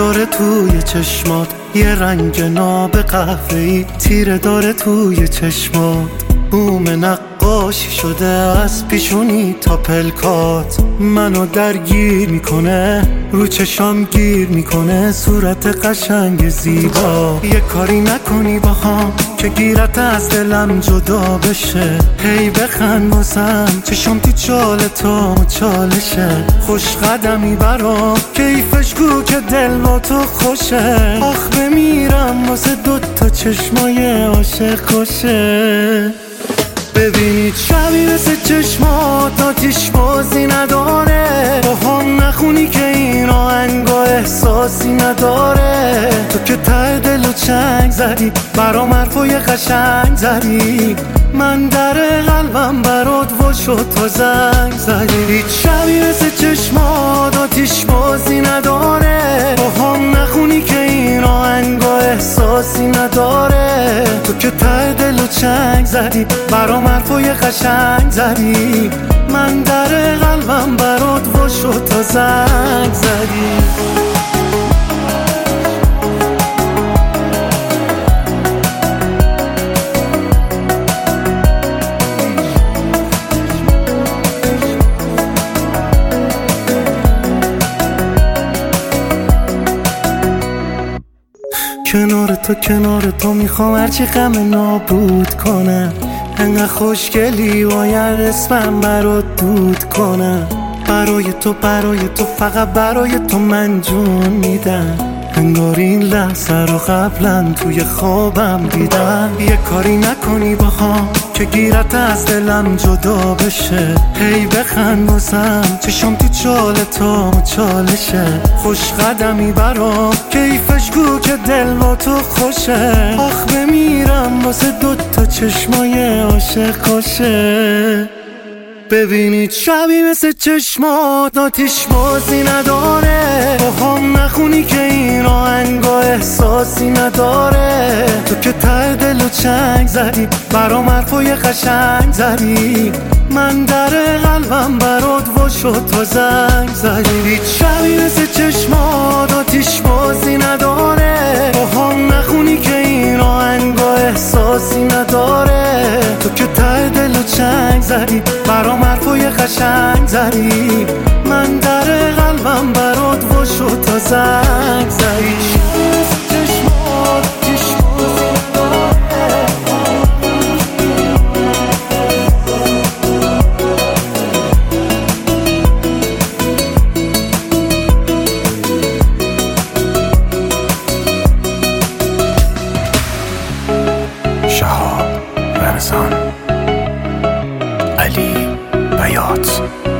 داره توی چشمات، یه رنگ ناب قهوه‌ای تیره داره توی چشمات. بوم نقاشی شده از پیشونی تا پلکات، منو درگیر میکنه، رو چشام گیر میکنه صورت قشنگ زیبا. یه کاری نکنی باهام که گیرت از دلم جدا بشه، هی بخند واسم چشام تو چال تو چالشه. خوش قدمی برام کیفش گو که دل با تو خوشه، آخ بمیرم واسه دوتا چشمای عاشق کشه. ببینید شبی مثل چشمات آتیش بازی نداره، با هم نخونی که این آهنگا احساسی نداره. تو که ته دل و چنگ زدی برام حرفای قشنگ زدی، من در قلبم برات وا شد تا زنگ زدی. هیچ شبی مثل چشمات آتیش بازی نداره، با هم نخونی که این آهنگا احساسی نداره. تو که ته دل و چنگ زدی برام حرفای قشنگ زدی، من در قلبم برات وا شد تا زنگ زدی. کنار تو میخوام هرچی غم نابود کنم، انقدر خوشگلی باید اسمم برات دود کنم. برای تو فقط برای تو من جون میدم، انگار این لحظه رو قبلا توی خوابم دیدم. یه کاری نکنی باهام که گیرت از دلم جدا بشه، هی بخند واسم چشام تو چال تو چالشه. خوش قدمی برام کیفش گو که دل با تو خوشه، آخ بمیرم واسه دوتا چشمای عاشق کشه. ببینید شبی مثل چشمات آتیش بازی نداره، با هم نخونی که این آهنگا احساسی نداره. تو که ته دل و چنگ زدی برام حرفای قشنگ زدی، من در قلبم برات وا شد تا زنگ زدی. هیچ شبی مثل چشمات آتیش بازی نداره، با هم نخونی که این آهنگا احساسی نداره. تو که ته دل و چنگ زدی برام حرفای قشنگ زدی، من در قلبم برات وا شد تا زنگ زدی. شهاب رمضان، علی بیات.